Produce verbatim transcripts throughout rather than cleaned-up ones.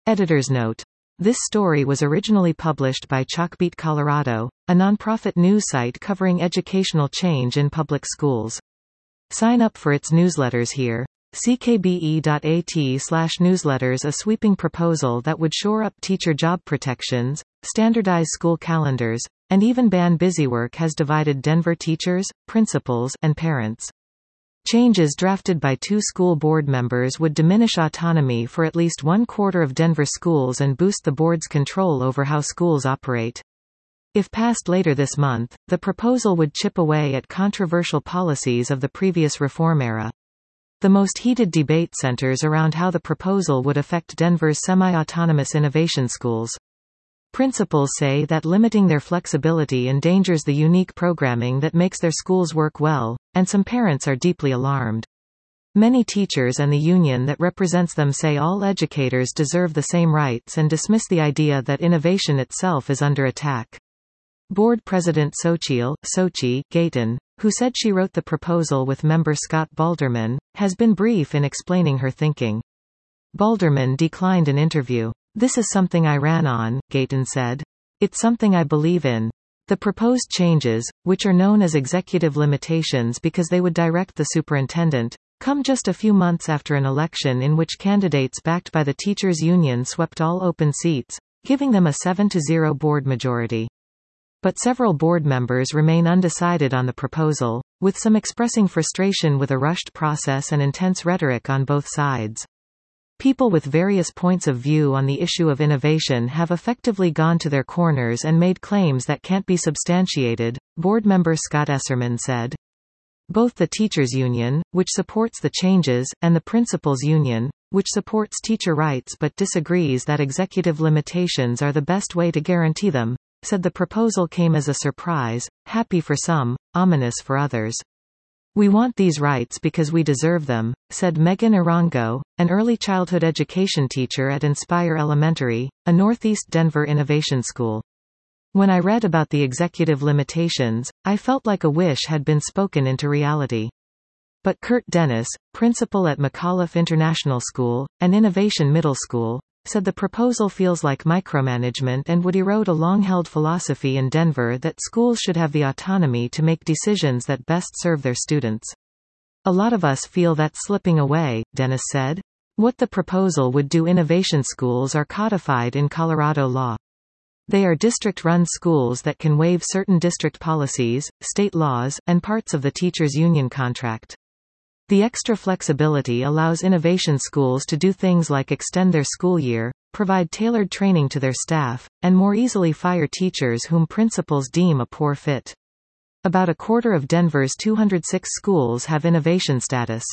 Editor's note. This story was originally published by Chalkbeat Colorado, a nonprofit news site covering educational change in public schools. Sign up for its newsletters here. c k b e dot a t slash newsletters. A sweeping proposal that would shore up teacher job protections, standardize school calendars, and even ban busywork has divided Denver teachers, principals, and parents. Changes drafted by two school board members would diminish autonomy for at least one quarter of Denver schools and boost the board's control over how schools operate. If passed later this month, the proposal would chip away at controversial policies of the previous reform era. The most heated debate centers around how the proposal would affect Denver's semi-autonomous innovation schools. Principals say that limiting their flexibility endangers the unique programming that makes their schools work well, and some parents are deeply alarmed. Many teachers and the union that represents them say all educators deserve the same rights and dismiss the idea that innovation itself is under attack. Board President Xochitl Sochi Gayton, who said she wrote the proposal with member Scott Balderman, has been brief in explaining her thinking. Balderman declined an interview. "This is something I ran on," Gayton said. "It's something I believe in." The proposed changes, which are known as executive limitations because they would direct the superintendent, come just a few months after an election in which candidates backed by the teachers' union swept all open seats, giving them a seven to zero board majority. But several board members remain undecided on the proposal, with some expressing frustration with a rushed process and intense rhetoric on both sides. People with various points of view on the issue of innovation have effectively gone to their corners and made claims that can't be substantiated, board member Scott Esserman said. Both the teachers' union, which supports the changes, and the principals' union, which supports teacher rights but disagrees that executive limitations are the best way to guarantee them, said the proposal came as a surprise, happy for some, ominous for others. "We want these rights because we deserve them," said Megan Arango, an early childhood education teacher at Inspire Elementary, a Northeast Denver innovation school. "When I read about the executive limitations, I felt like a wish had been spoken into reality." But Kurt Dennis, principal at McAuliffe International School, an innovation middle school, said the proposal feels like micromanagement and would erode a long-held philosophy in Denver that schools should have the autonomy to make decisions that best serve their students. "A lot of us feel that's slipping away," Dennis said. What the proposal would do: innovation schools are codified in Colorado law. They are district-run schools that can waive certain district policies, state laws, and parts of the teachers' union contract. The extra flexibility allows innovation schools to do things like extend their school year, provide tailored training to their staff, and more easily fire teachers whom principals deem a poor fit. About a quarter of Denver's two hundred six schools have innovation status.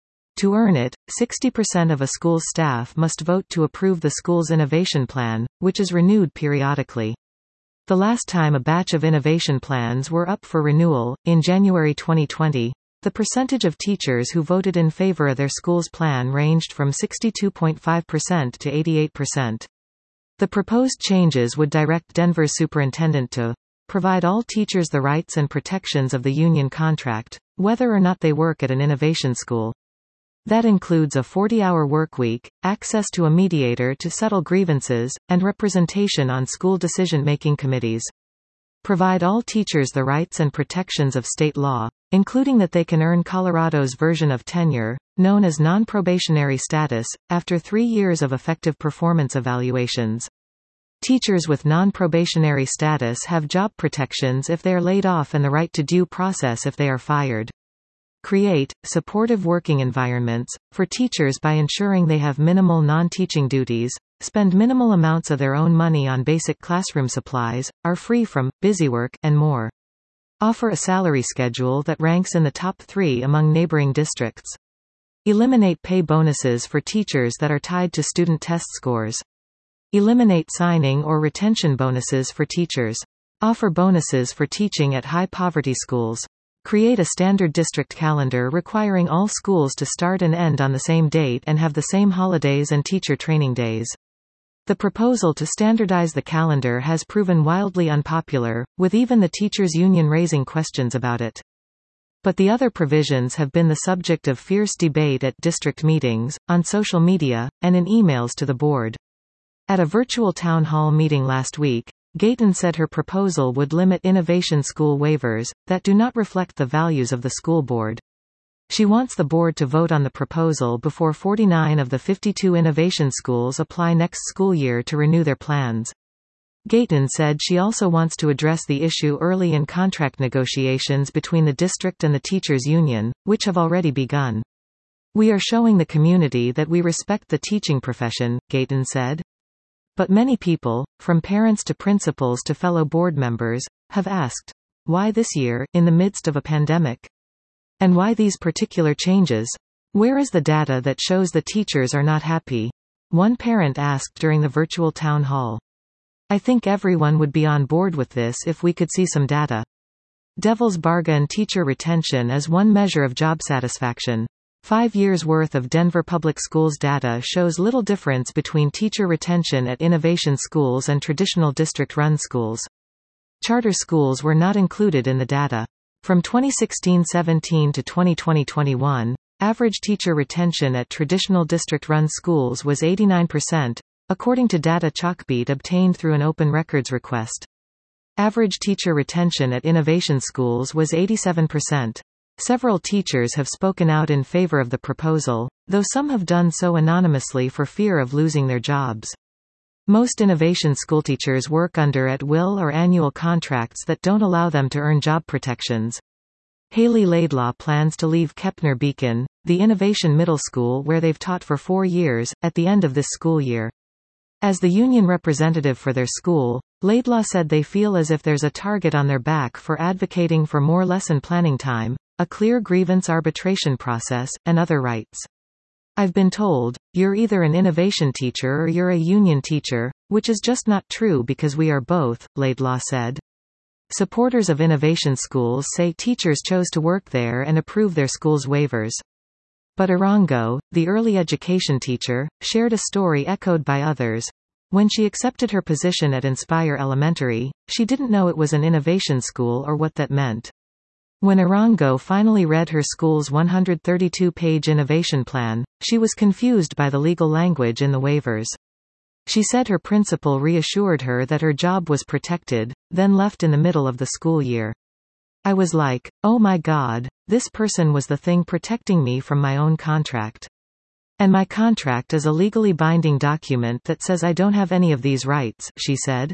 To earn it, sixty percent of a school's staff must vote to approve the school's innovation plan, which is renewed periodically. The last time a batch of innovation plans were up for renewal, in January twenty twenty, the percentage of teachers who voted in favor of their school's plan ranged from sixty-two point five percent to eighty-eight percent. The proposed changes would direct Denver's superintendent to provide all teachers the rights and protections of the union contract, whether or not they work at an innovation school. That includes a forty-hour workweek, access to a mediator to settle grievances, and representation on school decision-making committees. Provide all teachers the rights and protections of state law, including that they can earn Colorado's version of tenure, known as non-probationary status, after three years of effective performance evaluations. Teachers with non-probationary status have job protections if they are laid off and the right to due process if they are fired. Create supportive working environments for teachers by ensuring they have minimal non-teaching duties, spend minimal amounts of their own money on basic classroom supplies, are free from busywork, and more. Offer a salary schedule that ranks in the top three among neighboring districts. Eliminate pay bonuses for teachers that are tied to student test scores. Eliminate signing or retention bonuses for teachers. Offer bonuses for teaching at high-poverty schools. Create a standard district calendar requiring all schools to start and end on the same date and have the same holidays and teacher training days. The proposal to standardize the calendar has proven wildly unpopular, with even the teachers' union raising questions about it. But the other provisions have been the subject of fierce debate at district meetings, on social media, and in emails to the board. At a virtual town hall meeting last week, Gayton said her proposal would limit innovation school waivers that do not reflect the values of the school board. She wants the board to vote on the proposal before forty-nine of the fifty-two innovation schools apply next school year to renew their plans. Gayton said she also wants to address the issue early in contract negotiations between the district and the teachers' union, which have already begun. "We are showing the community that we respect the teaching profession," Gayton said. But many people, from parents to principals to fellow board members, have asked, why this year, in the midst of a pandemic? And why these particular changes? Where is the data that shows the teachers are not happy? One parent asked during the virtual town hall. "I think everyone would be on board with this if we could see some data." Devil's bargain: teacher retention is one measure of job satisfaction. Five years' worth of Denver Public Schools data shows little difference between teacher retention at innovation schools and traditional district-run schools. Charter schools were not included in the data. From twenty sixteen seventeen to twenty twenty twenty-one, average teacher retention at traditional district-run schools was eighty-nine percent, according to data Chalkbeat obtained through an open records request. Average teacher retention at innovation schools was eighty-seven percent. Several teachers have spoken out in favor of the proposal, though some have done so anonymously for fear of losing their jobs. Most innovation schoolteachers work under at-will or annual contracts that don't allow them to earn job protections. Haley Laidlaw plans to leave Kepner Beacon, the innovation middle school where they've taught for four years, at the end of this school year. As the union representative for their school, Laidlaw said they feel as if there's a target on their back for advocating for more lesson planning time, a clear grievance arbitration process, and other rights. "I've been told, you're either an innovation teacher or you're a union teacher, which is just not true because we are both," Laidlaw said. Supporters of innovation schools say teachers chose to work there and approve their school's waivers. But Arango, the early education teacher, shared a story echoed by others. When she accepted her position at Inspire Elementary, she didn't know it was an innovation school or what that meant. When Arango finally read her school's one hundred thirty-two page innovation plan, she was confused by the legal language in the waivers. She said her principal reassured her that her job was protected, then left in the middle of the school year. "I was like, oh my God, this person was the thing protecting me from my own contract. And my contract is a legally binding document that says I don't have any of these rights," she said.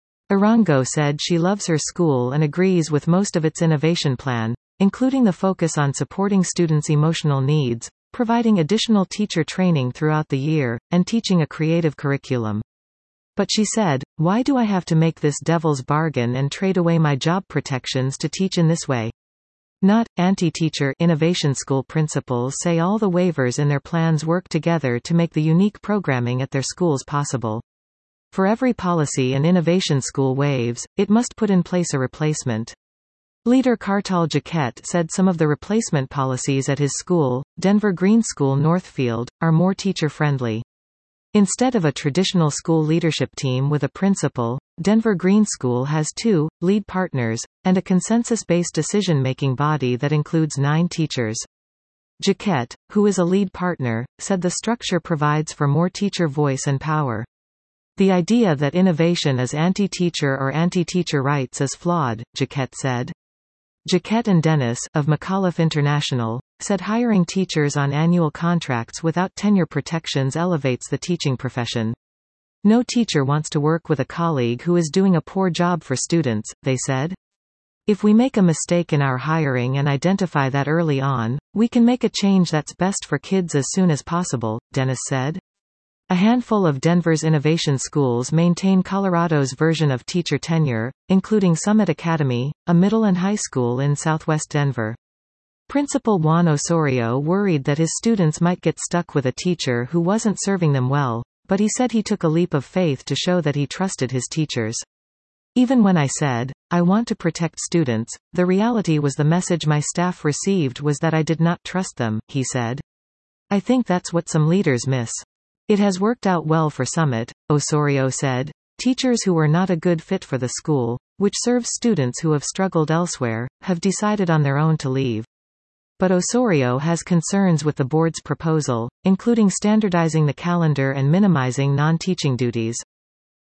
Arango said she loves her school and agrees with most of its innovation plan, including the focus on supporting students' emotional needs, providing additional teacher training throughout the year, and teaching a creative curriculum. But she said, "Why do I have to make this devil's bargain and trade away my job protections to teach in this way?" Not anti-teacher innovation school principals say all the waivers in their plans work together to make the unique programming at their schools possible. For every policy an innovation school waives, it must put in place a replacement. Leader Kartal Jaquette said some of the replacement policies at his school, Denver Green School Northfield, are more teacher-friendly. Instead of a traditional school leadership team with a principal, Denver Green School has two lead partners, and a consensus-based decision-making body that includes nine teachers. Jaquette, who is a lead partner, said the structure provides for more teacher voice and power. "The idea that innovation is anti-teacher or anti-teacher rights is flawed," Jaquette said. Jaquette and Dennis, of McAuliffe International, said hiring teachers on annual contracts without tenure protections elevates the teaching profession. "No teacher wants to work with a colleague who is doing a poor job for students," they said. "If we make a mistake in our hiring and identify that early on, we can make a change that's best for kids as soon as possible," Dennis said. A handful of Denver's innovation schools maintain Colorado's version of teacher tenure, including Summit Academy, a middle and high school in southwest Denver. Principal Juan Osorio worried that his students might get stuck with a teacher who wasn't serving them well, but he said he took a leap of faith to show that he trusted his teachers. "Even when I said, I want to protect students, the reality was the message my staff received was that I did not trust them," he said. "I think that's what some leaders miss. It has worked out well for Summit," Osorio said. "Teachers who were not a good fit for the school, which serves students who have struggled elsewhere, have decided on their own to leave." But Osorio has concerns with the board's proposal, including standardizing the calendar and minimizing non-teaching duties.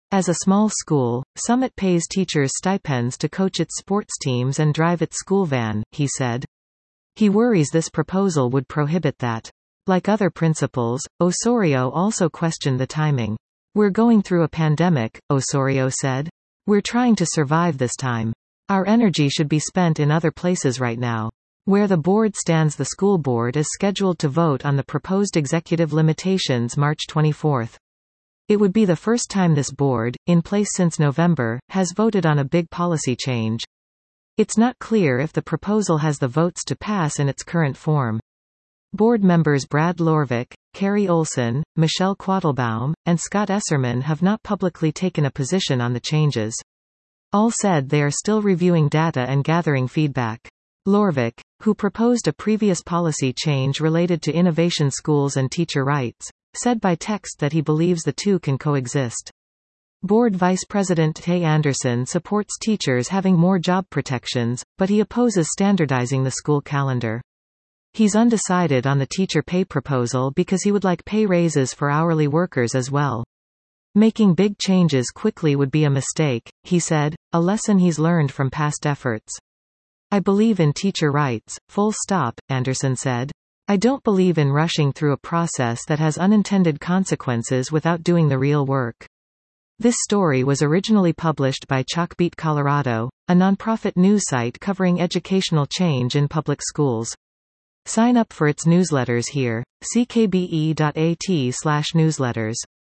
As a small school, Summit pays teachers stipends to coach its sports teams and drive its school van, he said. He worries this proposal would prohibit that. Like other principals, Osorio also questioned the timing. We're going through a pandemic, Osorio said. We're trying to survive this time. Our energy should be spent in other places right now. Where the board stands, the school board is scheduled to vote on the proposed executive limitations March twenty-fourth. It would be the first time this board, in place since November, has voted on a big policy change. It's not clear if the proposal has the votes to pass in its current form. Board members Brad Lorvik, Carrie Olson, Michelle Quattlebaum, and Scott Esserman have not publicly taken a position on the changes. All said they are still reviewing data and gathering feedback. Lorvik, who proposed a previous policy change related to innovation schools and teacher rights, said by text that he believes the two can coexist. Board Vice President Tay Anderson supports teachers having more job protections, but he opposes standardizing the school calendar. He's undecided on the teacher pay proposal because he would like pay raises for hourly workers as well. Making big changes quickly would be a mistake, he said, a lesson he's learned from past efforts. I believe in teacher rights, full stop, Anderson said. I don't believe in rushing through a process that has unintended consequences without doing the real work. This story was originally published by Chalkbeat Colorado, a nonprofit news site covering educational change in public schools. Sign up for its newsletters here. c k b e dot a t slash newsletters